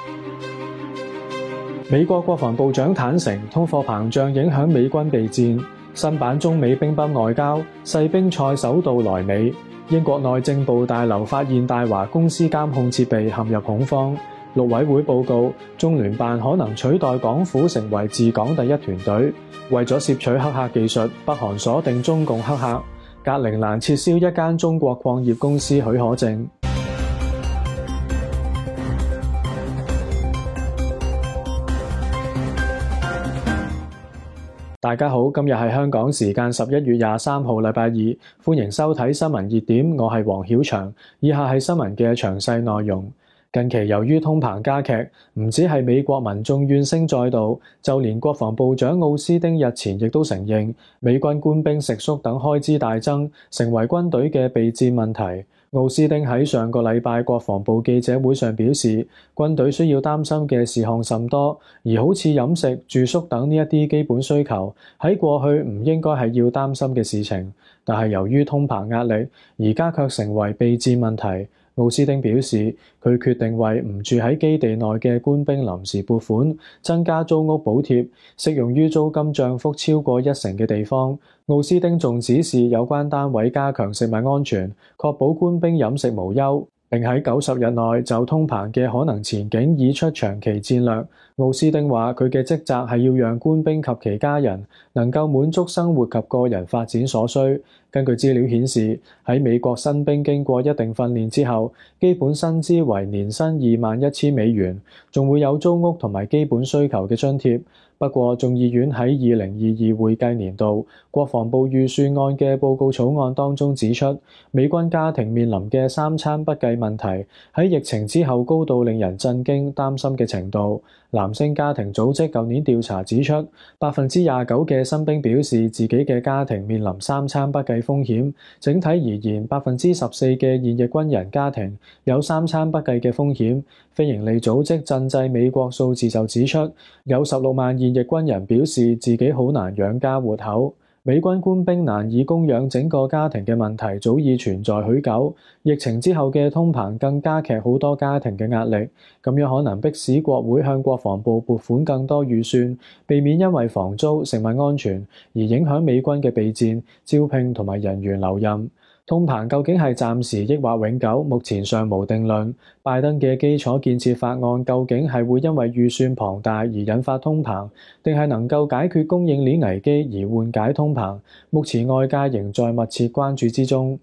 美國國防部長坦承，通貨膨脹影響美軍備戰。新版中美乒乓外交，世乒賽首度來美。英國內政部大樓發現大華公司監控設備陷入恐慌。陸委會報告，中聯辦可能取代港府成為治港第一團隊。為咗攝取黑客技術，北韓鎖定中共黑客。格陵蘭撤銷一間中國礦業公司許可證。大家好，今日係香港時間11月23號禮拜二，歡迎收睇新聞熱點，我係黃曉翔。以下係新聞嘅詳細內容。近期由於通膨加劇，唔止係美國民眾怨聲載道，就連國防部長奧斯汀日前亦都承認，美軍官兵食宿等開支大增，成為軍隊嘅備戰問題。奧斯汀喺上個禮拜國防部記者會上表示，軍隊需要擔心嘅事項甚多，而好似飲食、住宿等呢一啲基本需求，喺過去唔應該係要擔心嘅事情，但係由於通膨壓力，而家卻成為備戰問題。奧斯汀表示，佢決定為唔住喺基地內嘅官兵臨時撥款，增加租屋補貼，適用於租金漲幅超過1成嘅地方。奧斯汀仲指示有關單位加強食物安全，確保官兵飲食無憂，並喺90日內就通膨嘅可能前景擬出長期戰略。奧斯汀話，佢嘅職責係要讓官兵及其家人能夠滿足生活及個人發展所需。根據資料顯示，喺美國新兵經過一定訓練之後，基本薪資為年薪21,000美元，仲會有租屋同埋基本需求嘅津貼。不過，眾議院喺2022會計年度國防部預算案嘅報告草案當中指出，美軍家庭面臨嘅三餐不繼問題喺疫情之後高度令人震驚擔心嘅程度。藍星家庭組織舊年調查指出，29%嘅新兵表示自己嘅家庭面臨三餐不繼風險。整體而言，14%嘅現役軍人家庭有三餐不繼嘅風險。非營利組織賑濟美國數字就指出，有16萬現役軍人表示自己好難養家活口。美軍官兵難以供養整個家庭嘅問題早已存在許久，疫情之後嘅通膨更加劇好多家庭嘅壓力，咁樣可能迫使國會向國防部撥款更多預算，避免因為房租、食物安全而影響美軍嘅備戰、招聘同埋人員留任。通膨究竟係暫時抑或永久，目前尚無定論。拜登嘅基礎建設法案究竟係會因為預算龐大而引發通膨，定係能夠解決供應鏈危機而緩解通膨？目前外界仍在密切關注之中。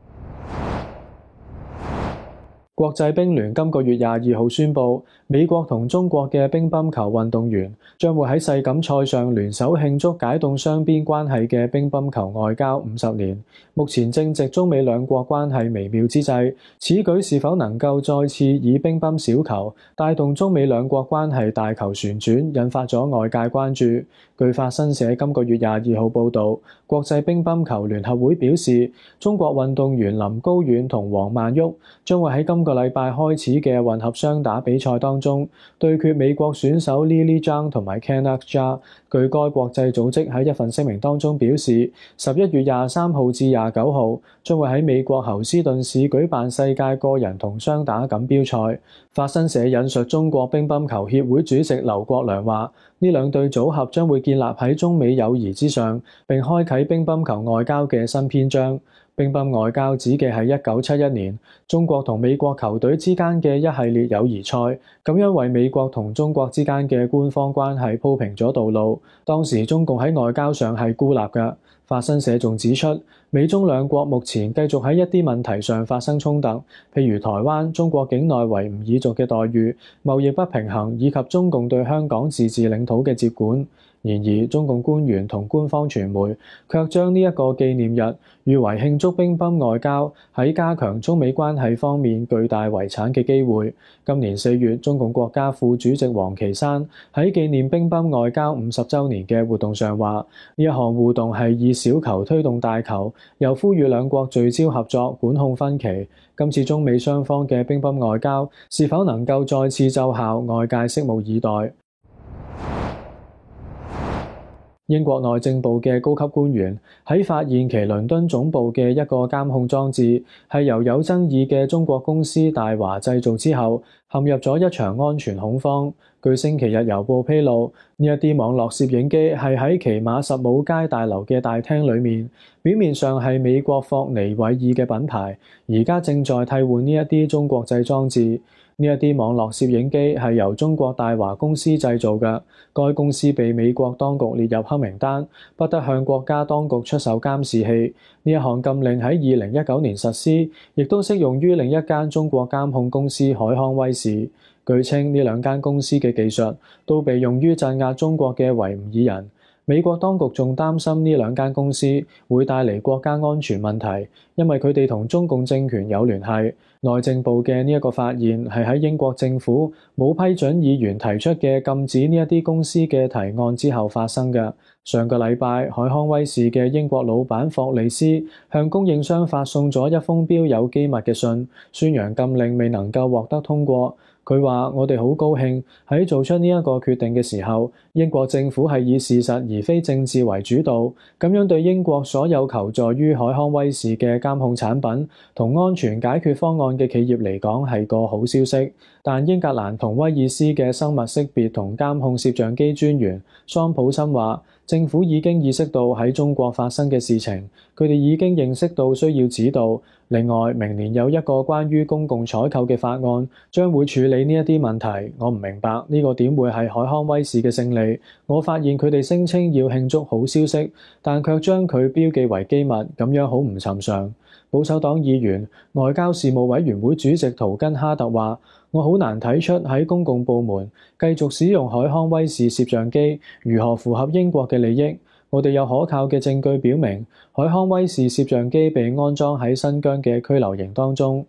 國際乒聯今個月22號宣布，美國同中國嘅乒乓球運動員將會喺世錦賽上聯手慶祝解凍雙邊關係嘅乒乓球外交50年。目前正值中美兩國關係微妙之際，此舉是否能夠再次以乒乓小球帶動中美兩國關係大球旋轉，引發咗外界關注。據法新社今個月22號報導，國際乒乓球聯合會表示，中國運動員林高遠同王曼昱將會喺今個禮拜開始嘅混合雙打比賽當中對決美國選手 Lily Zhang 同埋 Kenneth Jia。據該國際組織喺一份聲明當中表示，11月23號至29號將會喺美國侯斯頓市舉辦世界個人同雙打錦標賽。法新社引述中國乒乓球協會主席劉國梁話，呢兩隊組合將會建立喺中美友誼之上，並開啟乒乓球外交嘅新篇章。乒乓外交指嘅係1971年中國同美國球隊之間嘅一系列友誼賽，咁樣為美國同中國之間嘅官方關係鋪平咗道路。當時中共喺外交上係孤立嘅。法新社仲指出，美中兩國目前繼續喺一啲問題上發生衝突，譬如台灣、中國境內維吾爾族嘅待遇、貿易不平衡以及中共對香港自治領土嘅接管。然而，中共官員同官方傳媒卻將呢一個紀念日譽為慶祝乒乓外交喺加強中美關係方面巨大遺產嘅機會。今年4月，中共國家副主席王岐山喺紀念乒乓外交50週年嘅活動上話，呢一項互動係以小球推動大球，又呼籲兩國聚焦合作，管控分歧。今次中美雙方嘅乒乓外交是否能夠再次奏效，外界拭目以待。 英國內政部嘅高級官員喺發現其倫敦總部嘅一個監控裝置係由有爭議嘅中國公司大華製造之後，陷入咗一場安全恐慌。據星期日郵報披露，呢一啲網絡攝影機係喺奇馬什姆街大樓嘅大廳裏面，表面上係美國霍尼韋爾嘅品牌，而家正在替換呢一啲中國製裝置。呢一啲網絡攝影機係由中國大華公司製造嘅，該公司被美國當局列入黑名單，不得向國家當局出售監視器。呢一項禁令喺2019年實施，亦都適用於另一間中國監控公司海康威視。據稱，呢兩間公司嘅技術都被用於鎮壓中國嘅維吾爾人。美國當局仲擔心呢兩間公司會帶嚟國家安全問題，因為佢哋同中共政權有聯繫。內政部嘅呢一個發現係喺英國政府冇批准議員提出嘅禁止呢一啲公司嘅提案之後發生嘅。上個禮拜，海康威視嘅英國老闆霍利斯向供應商發送咗一封標有機密嘅信，宣揚禁令未能夠獲得通過。佢話：我哋好高興喺做出呢一個決定嘅時候，英國政府係以事實而非政治為主導，咁樣對英國所有求助於海康威視嘅監控產品同安全解決方案嘅企業嚟講係個好消息。但英格蘭同威爾斯嘅生物識別同監控攝像機專員桑普森話：政府已經意識到喺中國發生嘅事情，佢哋已經認識到需要指導。另外，明年有一個關於公共採購嘅法案，將會處理呢一啲問題。我唔明白呢個點會係海康威視嘅勝利。我發現佢哋聲稱要慶祝好消息，但卻將佢標記為機密，咁樣好唔尋常。保守黨議員外交事務委員會主席圖根哈特話：我好難睇出喺公共部門繼續使用海康威視攝像機如何符合英國嘅利益。我哋有可靠嘅證據表明，海康威視攝像機被安裝喺新疆嘅拘留營當中。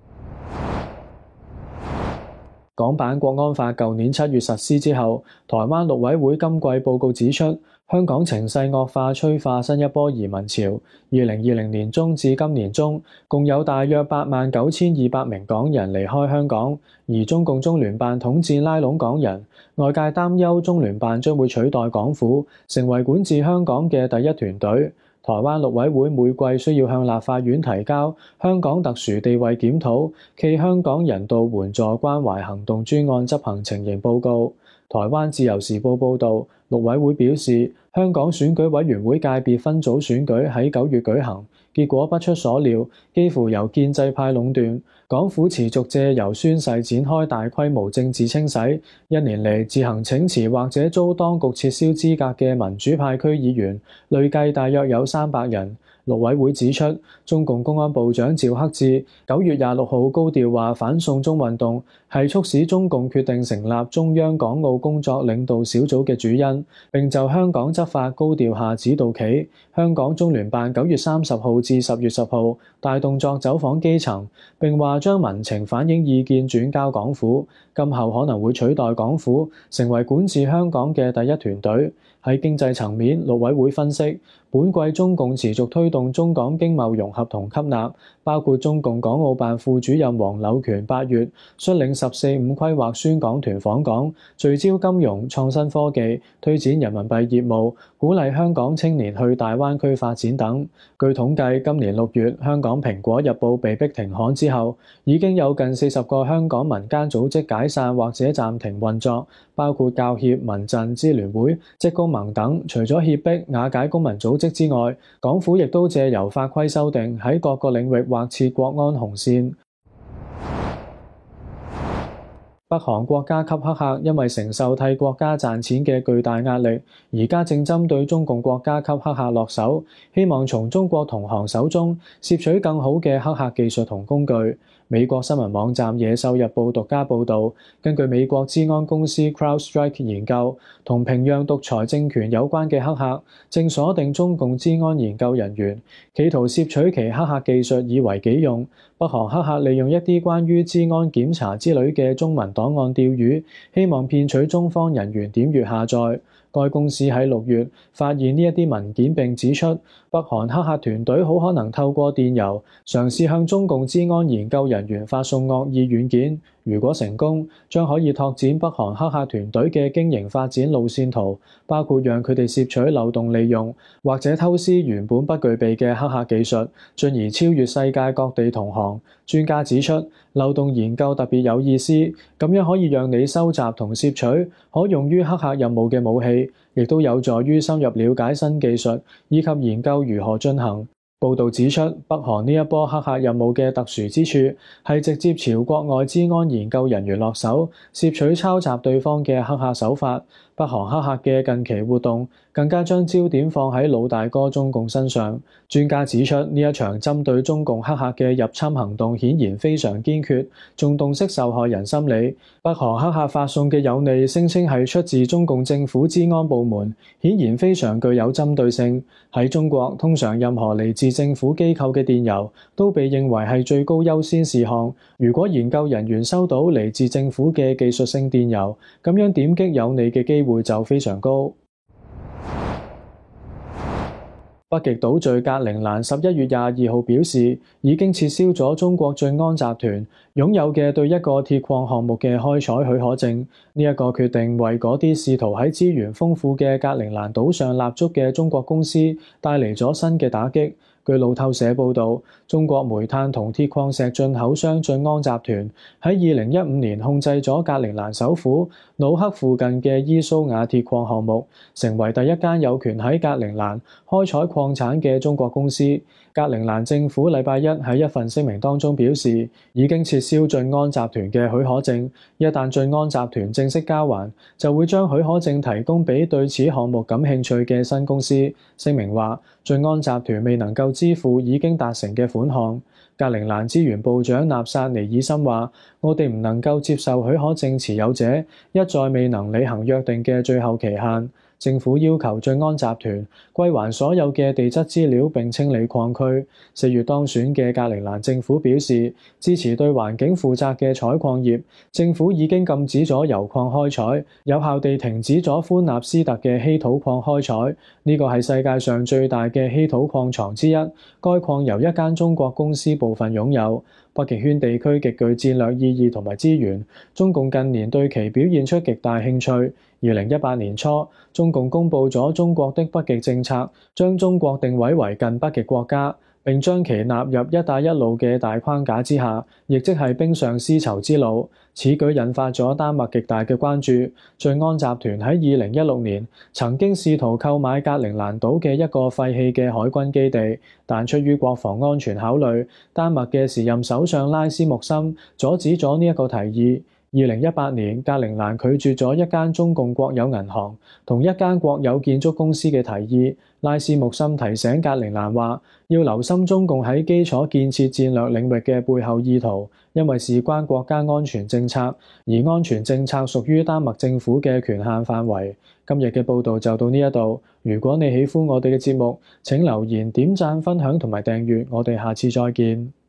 港版國安法舊年7月實施之後，台灣陸委會今季報告指出，香港情勢惡化，催化新一波移民潮。2020年中至今年中，共有大約89200名港人離開香港，而中共中聯辦統戰拉攏港人。外界擔憂中聯辦將會取代港府，成為管治香港嘅第一團隊。台灣陸委會每季需要向立法院提交香港特殊地位檢討暨香港人道援助關懷行動專案執行情形報告。台灣自由時報報導，陸委會表示，香港選舉委員會界別分組選舉喺9月舉行，結果不出所料，幾乎由建制派壟斷。港府持續借由宣誓展開大規模政治清洗，一年嚟自行請辭或者遭當局撤銷資格嘅民主派區議員，累計大約有300人。陸委會指出，中共公安部長趙克志9月26號高調話反送中運動係促使中共決定成立中央港澳工作領導小組嘅主因，並就香港執法高調下指導棋。香港中聯辦9月30號至10月10號大動作走訪基層，並話將民情反映意見轉交港府，今後可能會取代港府，成為管治香港嘅第一團隊。喺經濟層面，陸委會分析，本季中共持續推動中港經貿融合同吸納，包括中共港澳辦副主任黃柳權8月率領十四五規劃宣講團訪港，聚焦金融、創新科技，推展人民幣業務，鼓勵香港青年去大灣區發展等。據統計，今年6月香港蘋果日報被逼停刊之後，已經有近40個香港民間組織解散或者暫停運作，包括教協、民陣、支聯會、職工盟等。除咗脅迫瓦解公民組織之外，港府亦都借由法規修訂喺各個領域劃設國安紅線。北韓國家級黑客因為承受替國家賺錢嘅巨大壓力，而家正針對中共國家級黑客落手，希望從中國同行手中攝取更好嘅黑客技術同工具。美國新聞網站野獸日報獨家報導，根據美國資安公司 CrowdStrike 研究，同平壤獨裁政權有關嘅黑客正鎖定中共資安研究人員，企圖攝取其黑客技術以為己用。北韓黑客利用一啲關於資安檢查之類嘅中文檔案釣魚，希望騙取中方人員點閱下載。 該公司喺6月發現呢一啲文件，並指出北韓黑客團隊好可能透過電郵嘗試向中共資安研究人員發送惡意軟件。如果成功，將可以拓展北韓黑客團隊嘅經營發展路線圖，包括讓佢哋攝取漏洞利用，或者偷師原本不具備嘅黑客技術，進而超越世界各地同行。專家指出，漏洞研究特別有意思，咁樣可以讓你收集同攝取可用於黑客任務嘅武器，亦都有助於深入了解新技術，以及研究如何進行。報導指出，北韓呢一波黑客任務嘅特殊之處係直接朝國外資安研究人員落手，攝取抄襲對方嘅黑客手法。北韓黑客嘅近期活動更加將焦點放喺老大哥中共身上。專家指出，呢一場針對中共黑客嘅入侵行動顯然非常堅決，仲洞悉受害人心理。北韓黑客發送嘅有利聲稱係出自中共政府資安部門，顯然非常具有針對性。喺中國，通常任何嚟自政府機構嘅電郵都被認為係最高優先事項。如果研究人員收到嚟自政府嘅技術性電郵，咁樣點擊有利嘅機會就非常高。北極島嶼格陵蘭11月22號表示，已經撤銷咗中國晉安集團擁有嘅對一個鐵礦項目嘅開採許可證。呢一個決定為嗰啲試圖喺資源豐富嘅格陵蘭島上立足嘅中國公司帶嚟咗新嘅打擊。據路透社報導，中國煤炭同鐵礦石進口商晉安集團喺2015年控制咗格陵蘭首府努克附近嘅伊蘇瓦鐵礦項目，成為第一間有權喺格陵蘭開採礦產嘅中國公司。格陵蘭政府禮拜一喺一份聲明當中表示，已經撤銷晉安集團嘅許可證，一旦晉安集團正式交還，就會將許可證提供俾對此項目感興趣嘅新公司。聲明話，晉安集團未能夠支付已經達成嘅款項。格陵蘭資源部長納薩尼爾森話：我哋唔能夠接受許可證持有者一再未能履行約定嘅最後期限。政府要求晉安集團歸還所有嘅地質資料並清理礦區。4月當選嘅格陵蘭政府表示支持對環境負責嘅採礦業。政府已經禁止咗油礦開採，有效地停止咗歡納斯特嘅稀土礦開採。呢個係世界上最大嘅稀土礦床之一。該礦由一間中國公司部分擁有。北極圈地區極具戰略意義同埋資源，中共近年對其表現出極大興趣。2018年初，中共公布咗中國的北極政策，將中國定位為近北極國家，並將其納入一帶一路嘅大框架之下，亦即係冰上絲綢之路。此舉引發咗丹麥極大嘅關注。晉安集團喺2016年曾經試圖購買格陵蘭島嘅一個廢棄嘅海軍基地，但出於國防安全考慮，丹麥嘅時任首相拉斯穆森阻止咗呢一個提議。2018年，格陵蘭拒絕咗一間中共國有銀行同一間國有建築公司嘅提議。拉斯穆森提醒格陵蘭話，要留心中共喺基礎建設戰略領域嘅背後意圖，因為事關國家安全政策，而安全政策屬於丹麥政府嘅權限範圍。今日嘅報導就到呢一度。如果你喜歡我哋嘅節目，請留言、點讚、分享同埋訂閱。我哋下次再見。